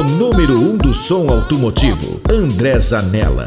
O número 1 do som automotivo, André Zanella.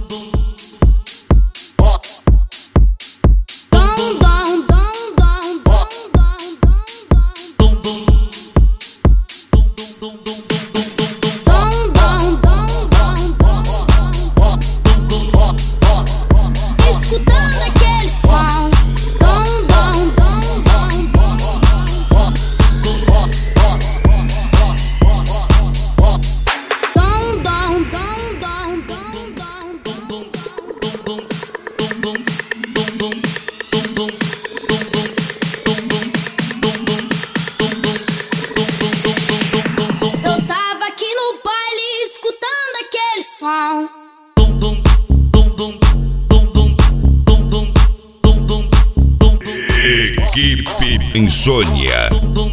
Equipe Insônia.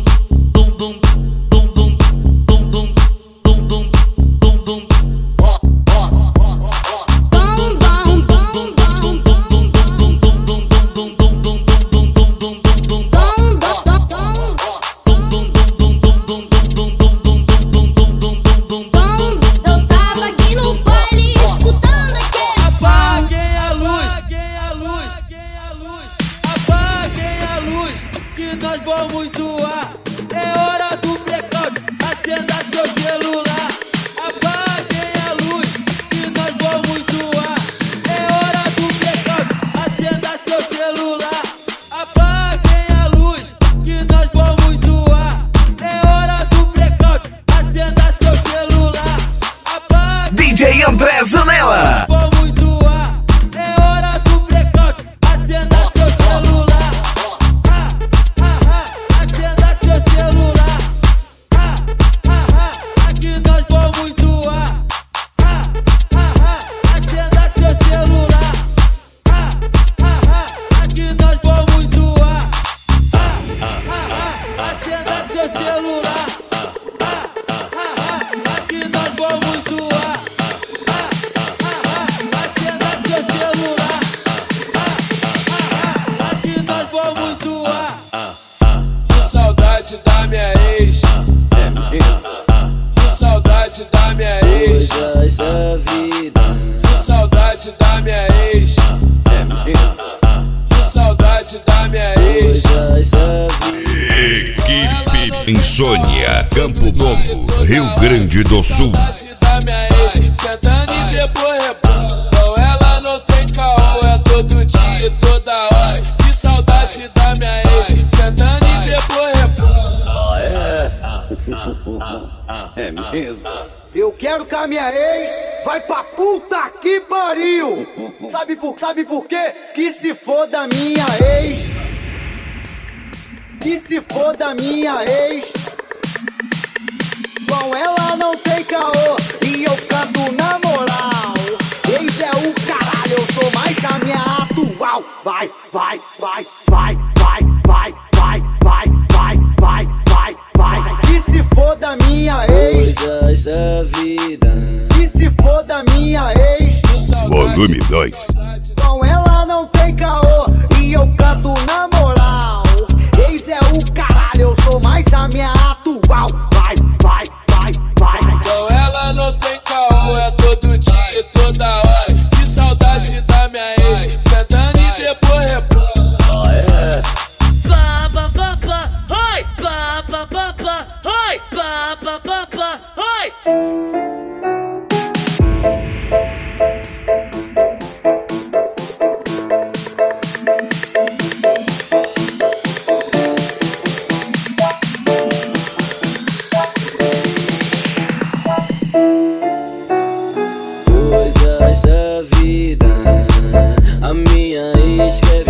Nós vamos zoar, é hora do blackout, acenda seu celular. Apaguem a luz, que nós vamos zoar, é hora do blackout, acenda seu celular. Apaguem a luz, que nós vamos zoar, é hora do blackout, acenda seu celular. DJ André Zanella. Vamos zoar, é hora do blackout, acenda seu celular. Aqui nós vamos zoar. Acenda seu celular. Aqui nós vamos zoar. Acenda seu celular. Aqui nós vamos zoar. Acenda seu celular. Aqui nós vamos zoar. Que saudade da minha ex. Que saudade da minha ex. Coisas da vida. Que saudade da minha ex. Que saudade da minha ex. Coisas da vida. Equipe Insônia, Campo Novo, Rio Grande do Sul. Saudade da minha ex. Sentando e depois repor. Com ela não tem caô, é todo dia e toda hora. Que saudade da minha ex. Sentando e depois repor. É mesmo? Eu quero que a minha ex vai pra puta que pariu. Sabe por quê? Que se for da minha ex. Que se for da minha ex. Com ela não tem caô e eu canto na moral. Ex é o caralho, eu sou mais a minha atual. Vai, vai, vai, vai, vai, vai, vai, vai, vai, vai, vai, vai. Que se for da minha ex. Coisas da vida. Que se for da minha ex. Volume 2. Com ela não tem caô e eu canto na moral. Ex é o caralho, eu sou mais a minha atual. Vai, vai, vai, vai. Com ela não tem caô, é todo dia e toda hora. Que saudade da minha ex. Sentando e depois repor. Pa pa pa pa, oi, pa pa pa pa, oi, pa pa pa pa, oi. Coisas da vida. A minha ex quer